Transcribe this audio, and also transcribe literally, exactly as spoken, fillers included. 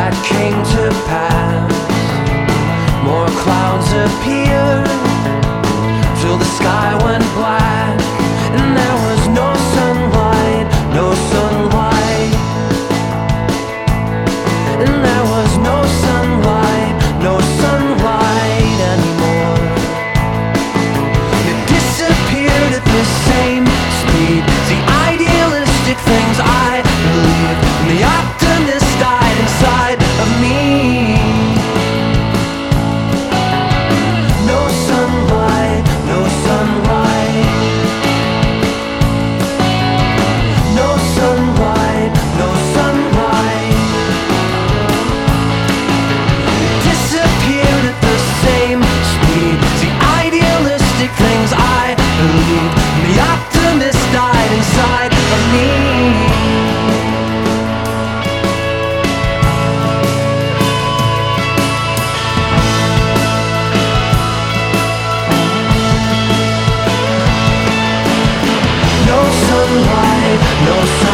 that came to pass. More clouds appeared till the sky went black, and there was no sunlight, no sunlight, and there was no sunlight, no sunlight anymore. It disappeared at the same speed. The idealistic things I believed, and the optimist died inside of me. No sunlight, no sunlight, no sunlight, no sunlight. It disappeared at the same speed. The idealistic things I believed, and the optimist died inside of me. No sunlight, no sunlight.